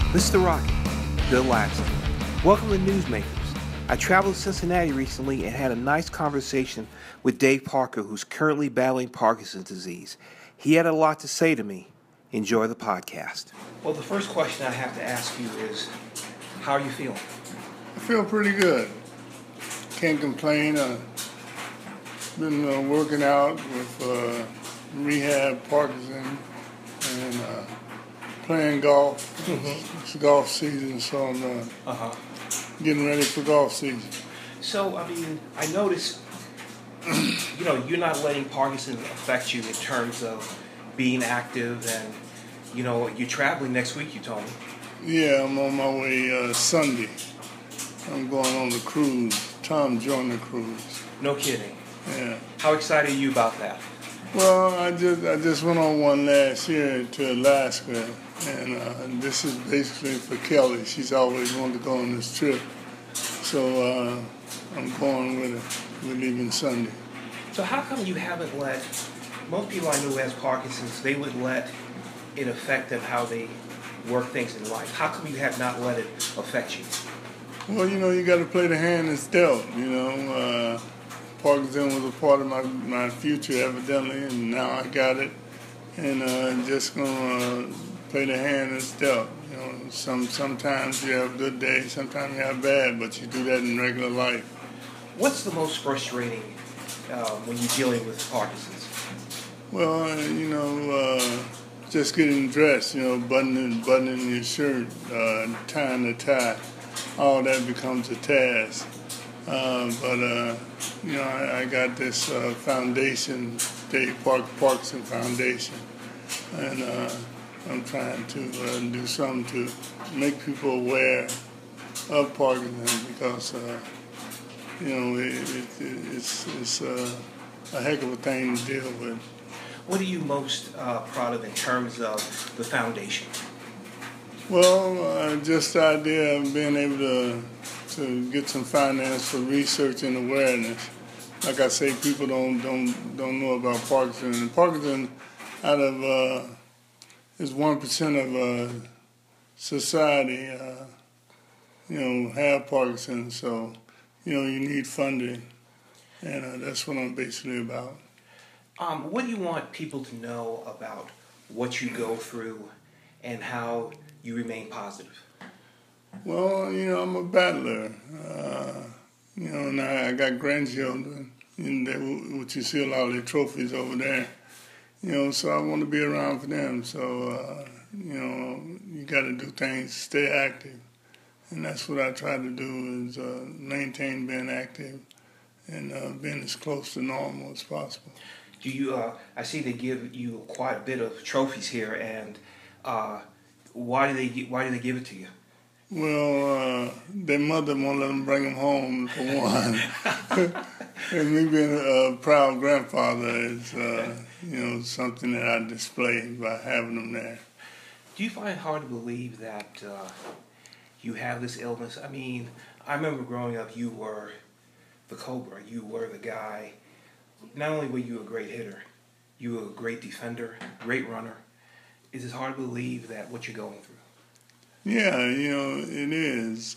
Mr. Rocket, Bill Lasky. Welcome to Newsmakers. I traveled to Cincinnati recently and had a nice conversation with Dave Parker, who's currently battling Parkinson's disease. He had a lot to say to me. Enjoy the podcast. Well, the first question I have to ask you is, how are you feeling? I feel pretty good. Can't complain. Been working out with rehab Parkinson and playing golf. It's golf season, so I'm getting ready for golf season. So, I noticed, you're not letting Parkinson's affect you in terms of being active and, you're traveling next week, you told me. Yeah, I'm on my way Sunday. I'm going on the cruise. Tom joined the cruise. No kidding. Yeah. How excited are you about that? Well, I just went on one last year to Alaska, and this is basically for Kelly. She's always wanted to go on this trip, so I'm going with her. We're leaving Sunday. So how come you haven't let, most people I know who has Parkinson's, they would let it affect them how they work things in life. How come you have not let it affect you? Well, you got to play the hand that's dealt, Parkinson was a part of my future, evidently, and now I got it. And just going to play the hand that's dealt. Sometimes you have good days, sometimes you have bad, but you do that in regular life. What's the most frustrating when you're dealing with Parkinson's? Well, just getting dressed, buttoning your shirt, tying the tie, all that becomes a task. I got this foundation, Dave Parkinson Foundation, and I'm trying to do something to make people aware of Parkinson because, it's a heck of a thing to deal with. What are you most proud of in terms of the foundation? Well, just the idea of being able to get some finance for research and awareness. Like I say, people don't know about Parkinson. And Parkinson, out of is 1% of society, have Parkinson. So, you need funding, and that's what I'm basically about. What do you want people to know about what you go through and how you remain positive? Well, I'm a battler. And I got grandchildren, which you see a lot of their trophies over there. So I want to be around for them. So, you got to do things to stay active. And that's what I try to do is maintain being active and being as close to normal as possible. Do you? I see they give you quite a bit of trophies here, and why do they give it to you? Well, their mother won't let them bring them home, for one. And me being a proud grandfather is, something that I display by having them there. Do you find it hard to believe that you have this illness? I remember growing up, you were the Cobra. You were the guy. Not only were you a great hitter, you were a great defender, great runner. Is it hard to believe that what you're going through? Yeah, it is.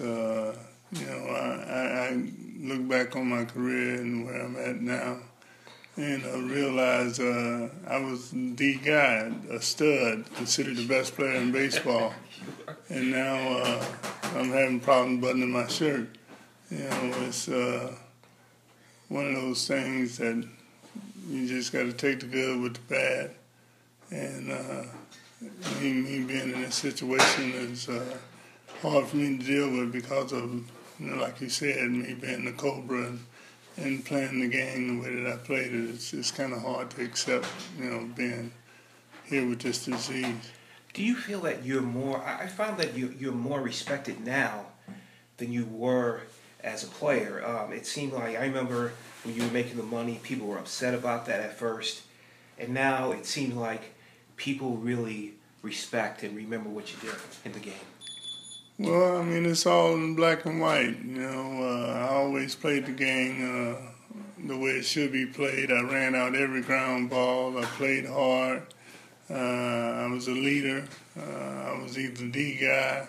I look back on my career and where I'm at now, and I realize I was the guy, a stud, considered the best player in baseball, and now I'm having problems buttoning my shirt. It's one of those things that you just got to take the good with the bad, and me being in this situation is hard for me to deal with because of, like you said, me being the Cobra and playing the game the way that I played it. It's kind of hard to accept, being here with this disease. Do you feel that you're more? I found that you're more respected now than you were as a player. It seemed like, I remember when you were making the money, people were upset about that at first, and now it seems like people really respect and remember what you did in the game. Well, it's all in black and white. I always played the game the way it should be played. I ran out every ground ball. I played hard. I was a leader. I was either the guy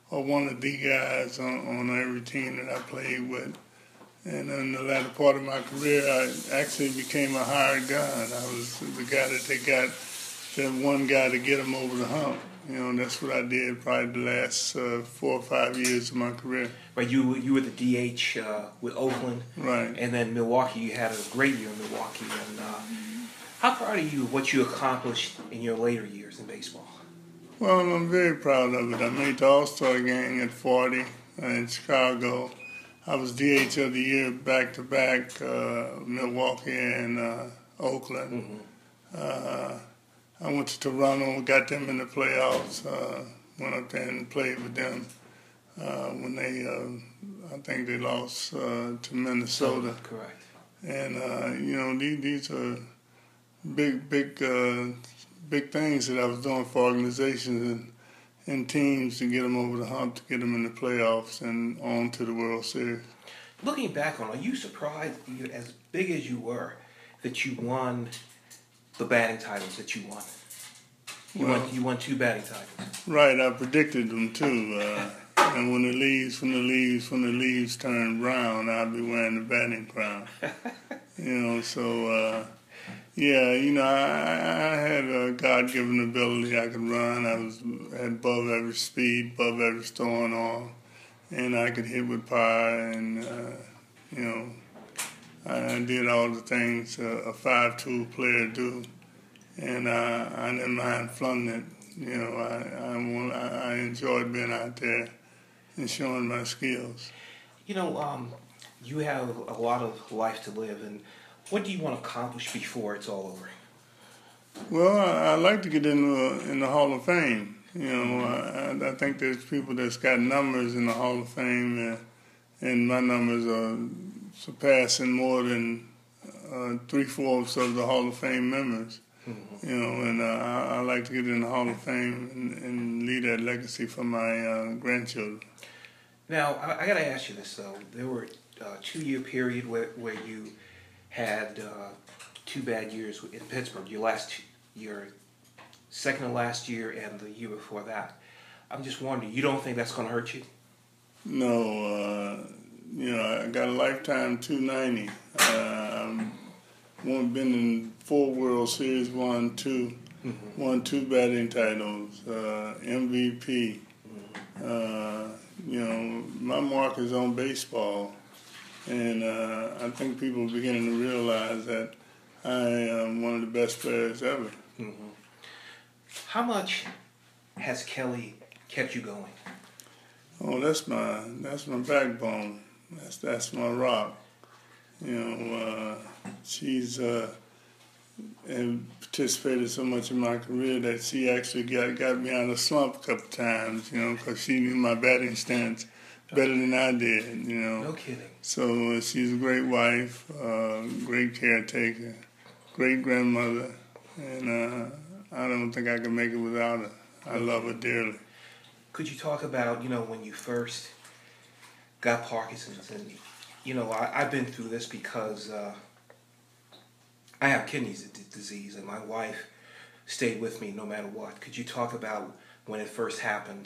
or one of the guys on every team that I played with. And in the latter part of my career, I actually became a hired gun. I was the guy that they got, that one guy to get them over the hump. That's what I did probably the last 4 or 5 years of my career. Right, you were the DH with Oakland, Right. and then Milwaukee. You had a great year in Milwaukee. And how proud are you of what you accomplished in your later years in baseball? Well, I'm very proud of it. I made the All-Star game at 40 in Chicago. I was DH of the year back-to-back, Milwaukee and Oakland. I went to Toronto, got them in the playoffs, went up there and played with them when they, I think they lost to Minnesota. Correct. And, these are big things that I was doing for organizations and teams to get them over the hump, to get them in the playoffs and on to the World Series. Looking back on it, are you surprised, as big as you were, that you won the batting titles that you won? You won 2 batting titles. Right, I predicted them too. And when the leaves turn brown, I'll be wearing the batting crown. I had a God-given ability. I could run. I had above average speed, above average throwing arm, and I could hit with power. And I did all the things a 5-tool player do, and I didn't mind fronting it. I enjoyed being out there and showing my skills. You have a lot of life to live, and what do you want to accomplish before it's all over? Well, I like to get in the Hall of Fame. I think there's people that's got numbers in the Hall of Fame, and my numbers are surpassing more than 3/4 of the Hall of Fame members. And I like to get in the Hall of Fame and leave that legacy for my grandchildren. Now, I got to ask you this, though. There were a 2-year period where you had 2 bad years in Pittsburgh. Your second to last year and the year before that. I'm just wondering, you don't think that's going to hurt you? No. I got a lifetime 290. Been in 4 World Series, won 2 batting titles, MVP. My mark is on baseball, and I think people are beginning to realize that I am one of the best players ever. Mm-hmm. How much has Kelly kept you going? Oh, that's my backbone. That's my rock. She's participated so much in my career that she actually got me out of slump a couple times, because she knew my batting stance better than I did, No kidding. So she's a great wife, great caretaker, great grandmother, and I don't think I can make it without her. I love her dearly. Could you talk about, when you first got Parkinson's? And, I've been through this because I have kidney disease, and my wife stayed with me no matter what. Could you talk about when it first happened,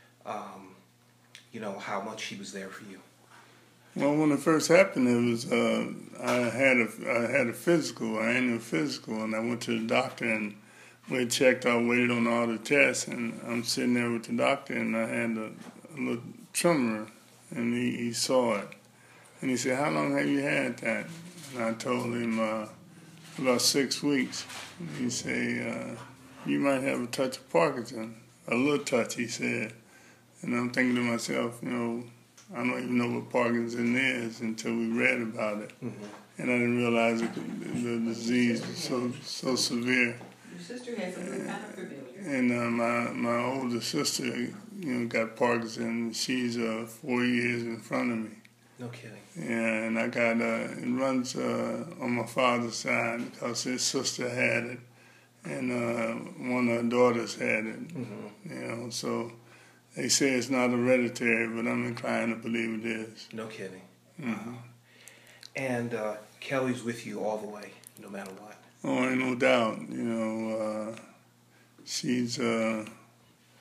how much she was there for you? Well, when it first happened, it was I had a physical, an annual physical, and I went to the doctor, and we checked. I waited on all the tests, and I'm sitting there with the doctor, and I had a little tremor, and he saw it, and he said, "How long have you had that?" And I told him about 6 weeks. And he said, "You might have a touch of Parkinson, a little touch," he said, and I'm thinking to myself, I don't even know what Parkinson is until we read about it. Mm-hmm. And I didn't realize the disease was so severe. Your sister has something kind of familiar. And my older sister, got Parkinson. She's 4 years in front of me. No kidding. Yeah, and I got it runs on my father's side because his sister had it, and one of her daughters had it. Mm-hmm. So. They say it's not hereditary, but I'm inclined to believe it is. No kidding. Mm-hmm. And Kelly's with you all the way, no matter what. Oh, ain't no doubt. She's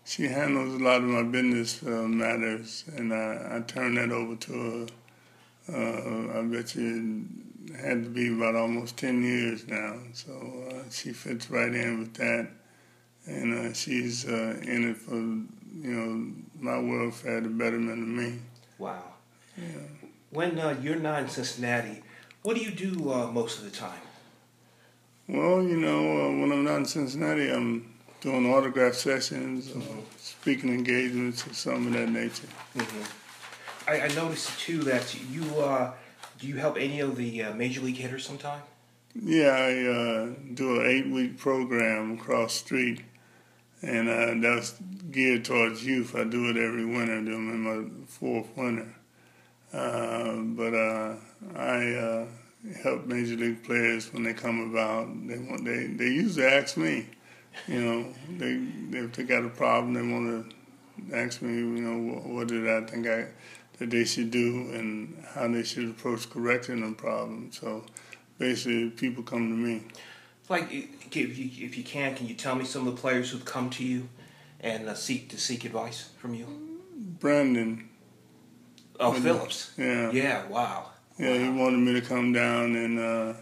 she handles a lot of my business matters, and I turn that over to her. I bet you it had to be about almost 10 years now. So she fits right in with that, and she's in it for my welfare, the betterment of me. Wow. Yeah. When you're not in Cincinnati, what do you do most of the time? Well, when I'm not in Cincinnati, I'm doing autograph sessions, speaking engagements, or something of that nature. I noticed too that you do you help any of the major league hitters sometime? Yeah, I do an 8-week program across the street, and that's geared towards youth. I do it every winter. I'm in my 4th winter. But I help major league players when they come about. They usually ask me, if they got a problem, they want to ask me, what did I think that they should do and how they should approach correcting the problem. So basically, people come to me. Like, if you can you tell me some of the players who've come to you and seek advice from you? Brandon. Oh, Phillips. Yeah. Yeah. Wow. Yeah, he wanted me to come down and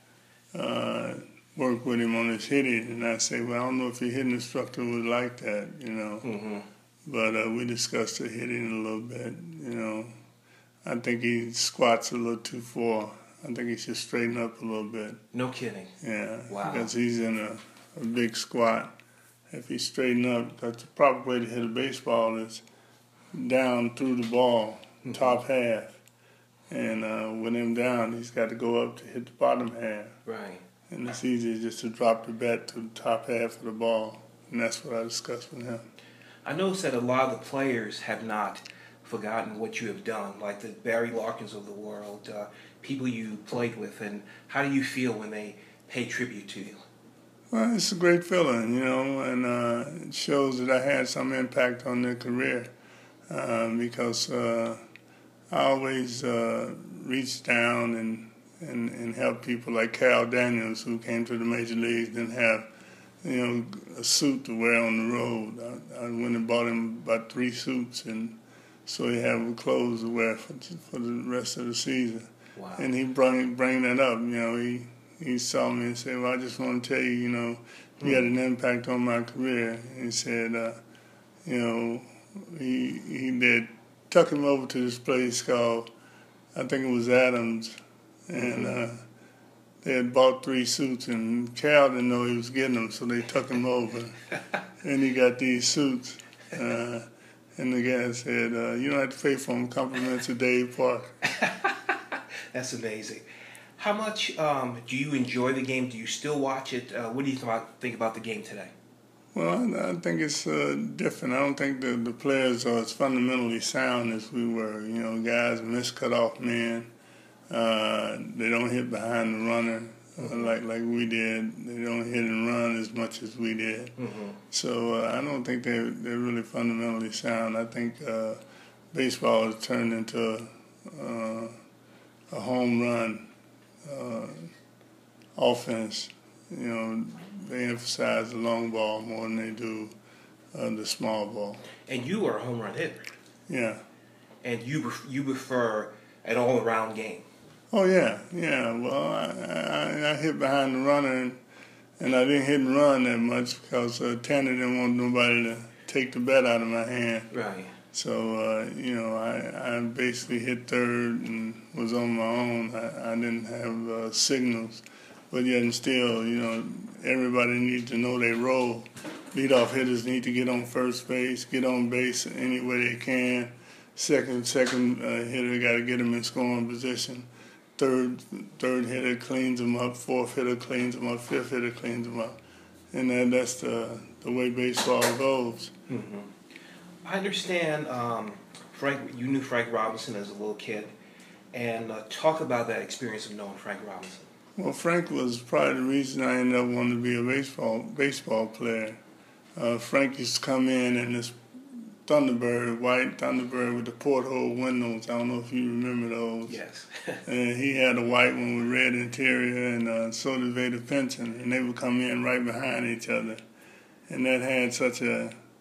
work with him on his hitting, and I say, well, I don't know if your hitting instructor would like that, But we discussed the hitting a little bit, I think he squats a little too far. I think he should straighten up a little bit. No kidding. Yeah. Wow. Because he's in a big squat. If he straighten up, because the proper way to hit a baseball is down through the ball, top half. And with him down, he's got to go up to hit the bottom half. Right. And it's easier just to drop the bat to the top half of the ball. And that's what I discussed with him. I noticed that a lot of the players have not forgotten what you have done, like the Barry Larkins of the world, people you played with, and how do you feel when they pay tribute to you? Well, it's a great feeling, and it shows that I had some impact on their career because I always reach down and help people like Carl Daniels, who came to the major leagues, didn't have a suit to wear on the road. I went and bought him about 3 suits, and so he had clothes to wear for the rest of the season. Wow. And he bring that up. He saw me and said, well, I just want to tell you, you had an impact on my career. And he said, he did tuck him over to this place called, I think it was Adams, and they had bought 3 suits, and Cal didn't know he was getting them, so they took him over, and he got these suits. And the guy said, you don't have to pay for them, compliments of Dave Park. That's amazing. How much do you enjoy the game? Do you still watch it? What do you think about the game today? Well, I think it's different. I don't think the players are as fundamentally sound as we were. Guys miss cutoff men. They don't hit behind the runner like we did. They don't hit and run as much as we did. So I don't think they're really fundamentally sound. I think baseball has turned into a home run offense. They emphasize the long ball more than they do the small ball. And you are a home run hitter. Yeah. And you prefer an all-around game. Oh, yeah. Well, I hit behind the runner, and I didn't hit and run that much because Tanner didn't want nobody to take the bat out of my hand. Right. So, I basically hit third and was on my own. I didn't have signals. But yet and still, everybody needs to know their role. Leadoff hitters need to get on first base, get on base any way they can. Second hitter got to get them in scoring position. Third hitter cleans them up. Fourth hitter cleans them up. Fifth hitter cleans them up. And that's the way baseball goes. Mm-hmm. I understand, you knew Frank Robinson as a little kid, and talk about that experience of knowing Frank Robinson. Well, Frank was probably the reason I ended up wanting to be a baseball player. Frank used to come in this Thunderbird, white Thunderbird with the porthole windows. I don't know if you remember those. Yes. And he had a white one with red interior, and so did Vader Pinson, and they would come in right behind each other. And that had such a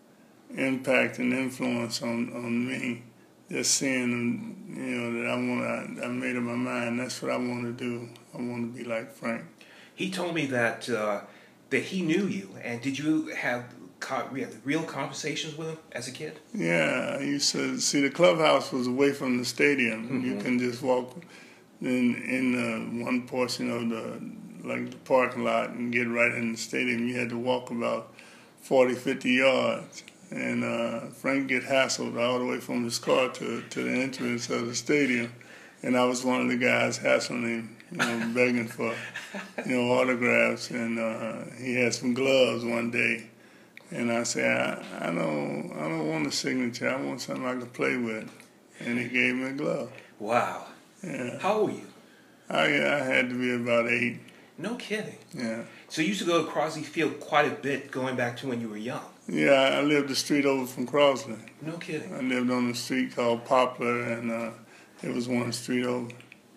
impact and influence on me. Just seeing, that I made up my mind. That's what I want to do. I want to be like Frank. He told me that that he knew you, and did you have real conversations with him as a kid? Yeah, I used to see the clubhouse was away from the stadium. Mm-hmm. You can just walk in one portion of the parking lot and get right in the stadium. You had to walk about 40, 50 yards. And Frank get hassled all the way from his car to the entrance of the stadium. And I was one of the guys hassling him, begging for, autographs. And he had some gloves one day. And I said, I don't want a signature. I want something I can play with. And he gave me a glove. Wow. Yeah. How old were you? I had to be about 8. No kidding. Yeah. So you used to go to Crosley Field quite a bit going back to when you were young. Yeah, I lived the street over from Crosley. No kidding. I lived on a street called Poplar, and it was one street over.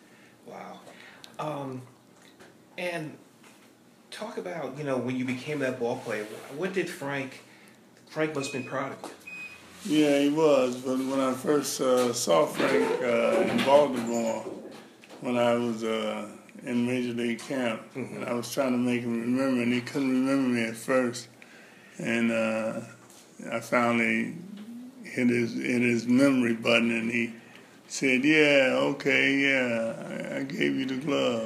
Wow. And talk about, when you became that ball player, what did Frank must have been proud of you. Yeah, he was. But when I first saw Frank in Baltimore, when I was in Major League camp, mm-hmm. and I was trying to make him remember, and he couldn't remember me at first. And I finally hit his memory button, and he said, "Yeah, okay, yeah, I gave you the glove."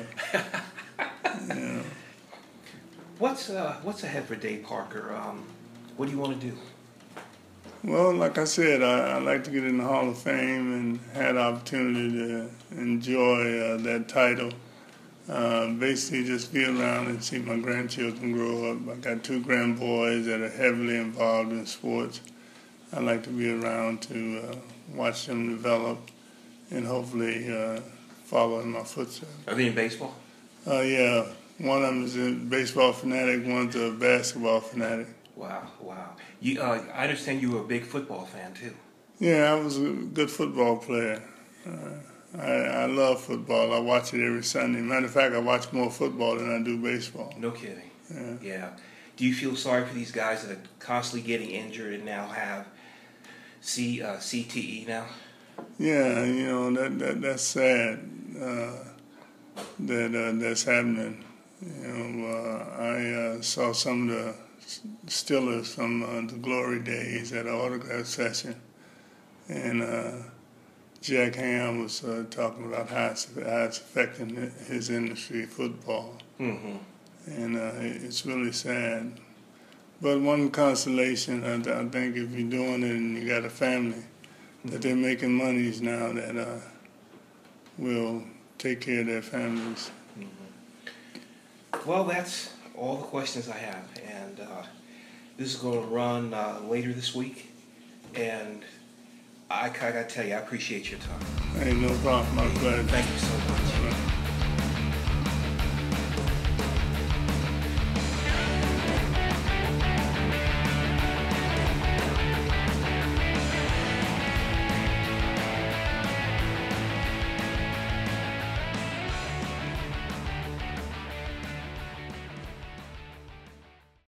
What's ahead for Dave Parker? What do you want to do? Well, like I said, I'd like to get in the Hall of Fame and had the opportunity to enjoy that title. Basically just be around and see my grandchildren grow up. I got 2 grandboys that are heavily involved in sports. I like to be around to watch them develop and hopefully follow in my footsteps. Are they in baseball? Yeah. One of them is a baseball fanatic, one's a basketball fanatic. Wow. You, I understand you were a big football fan, too. Yeah, I was a good football player. I love football. I watch it every Sunday. Matter of fact, I watch more football than I do baseball. No kidding. Yeah. Do you feel sorry for these guys that are constantly getting injured and now have CTE now? Yeah, that's sad that's happening. I saw some of the Steelers from the glory days at an autograph session, and Jack Ham was talking about how it's affecting his industry, football. Mm-hmm. And it's really sad. But one consolation, I think if you're doing it and you got a family, mm-hmm. that they're making monies now that will take care of their families. Mm-hmm. Well, that's all the questions I have. And this is going to run later this week. And I gotta tell you, I appreciate your time. Hey, no problem. My pleasure. Thank you so much.